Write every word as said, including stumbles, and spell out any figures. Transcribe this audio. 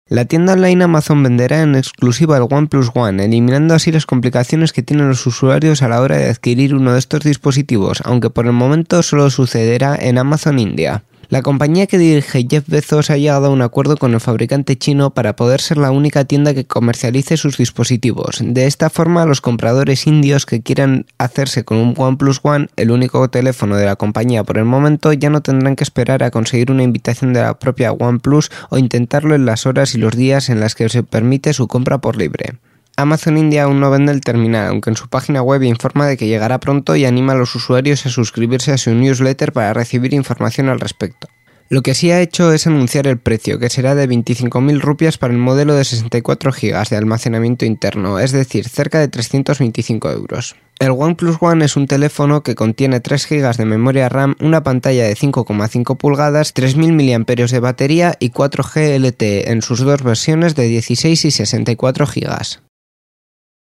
La tienda online Amazon venderá en exclusiva el OnePlus One, eliminando así las complicaciones que tienen los usuarios a la hora de adquirir uno de estos dispositivos, aunque por el momento solo sucederá en Amazon India. La compañía que dirige Jeff Bezos ha llegado a un acuerdo con el fabricante chino para poder ser la única tienda que comercialice sus dispositivos. De esta forma, los compradores indios que quieran hacerse con un OnePlus One, el único teléfono de la compañía por el momento, ya no tendrán que esperar a conseguir una invitación de la propia OnePlus o intentarlo en las horas y los días en las que se permite su compra por libre. Amazon India aún no vende el terminal, aunque en su página web informa de que llegará pronto y anima a los usuarios a suscribirse a su newsletter para recibir información al respecto. Lo que sí ha hecho es anunciar el precio, que será de veinticinco mil rupias para el modelo de sesenta y cuatro gigas de almacenamiento interno, es decir, cerca de trescientos veinticinco euros. El OnePlus One es un teléfono que contiene tres gigas de memoria RAM, una pantalla de cinco coma cinco pulgadas, tres mil miliamperios hora de batería y cuatro G L T E en sus dos versiones de dieciséis y sesenta y cuatro gigas.